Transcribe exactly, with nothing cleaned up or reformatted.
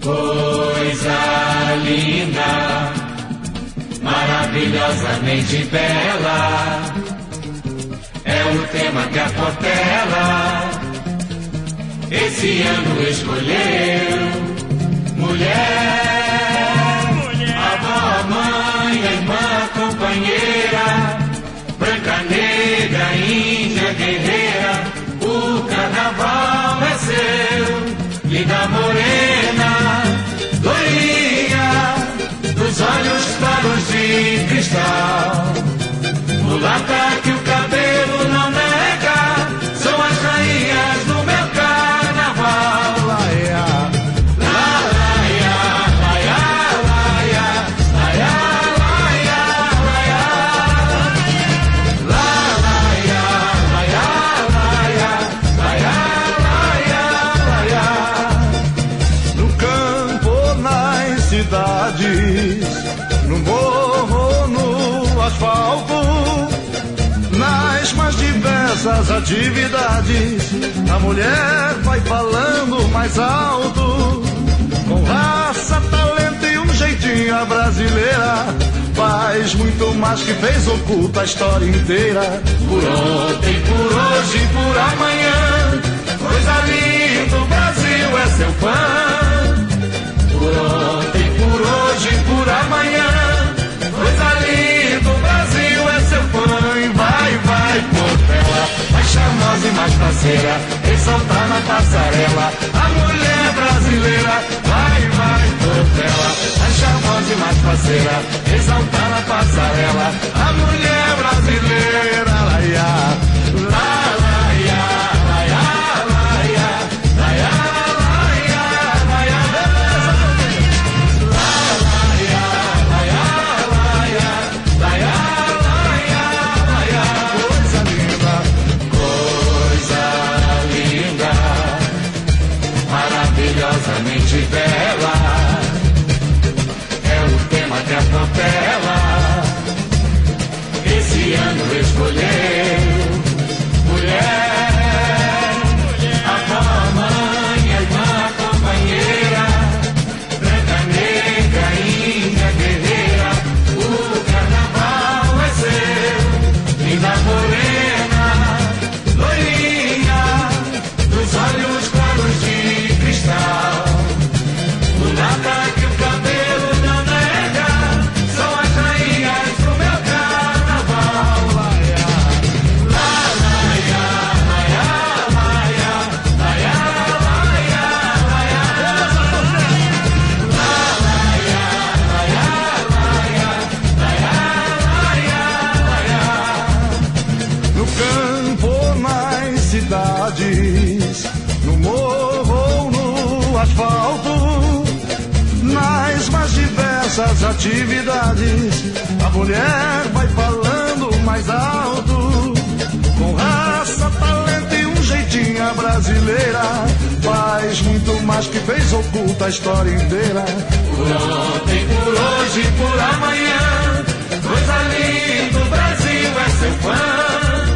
Coisa linda, maravilhosamente bela, é o tema que a Portela esse ano escolheu. Mulher, mulher, avó, mãe, irmã, companheira, branca, negra, índia, guerreira, o carnaval é seu. Linda morena, loirinha, dos olhos claros de cristal, mulata que o cabelo não nega, são as rainhas do meu carnaval. Laia, laia, laia, laia, laia, laia, laia, laia, laia, laia, laia, laia. No campo, nas cidades, no morro, no asfalto, nas mais diversas atividades, a mulher vai falando mais alto, com raça, talento e um jeitinho a brasileira, faz muito mais que fez, oculta a história inteira. Por ontem, por hoje, por amanhã, coisa linda, o Brasil é seu fã. Por ontem, por hoje, por amanhã, coisa linda, o Brasil é seu fã. E vai, vai, Portela, mais charmosa e mais parceira, exaltar na passarela a mulher brasileira. Vai, vai, Portela, mais charmosa e mais parceira, exaltar na passarela a mulher brasileira. Laia, la, laia, laia, laia, laia, laia, laia, beleza. La, laia, laia, laia, laia, laia, laia. Coisa linda, coisa linda, maravilhosamente bela, é o tema que a Portela esse ano escolheu. Mulher, avó, mãe, irmã, companheira, branca, negra, índia, guerreira, o carnaval é seu. Linda morena, loirinha, dos olhos claros de cristal, mulata que o cabelo não nega, são as rainhas do meu carnaval. Laia, la, laia, laia, laia, laia, laia, laia, la, laia, laia, laia, laia, laia, laia. No campo, nas cidades, no morro ou no asfalto, nas mais diversas atividades, a mulher vai falando mais alto, com raça, talento e um jeitinho a brasileira, faz muito mais que fez, oculta a história inteira. Por ontem, por hoje, por amanhã, coisa linda, o Brasil é seu fã.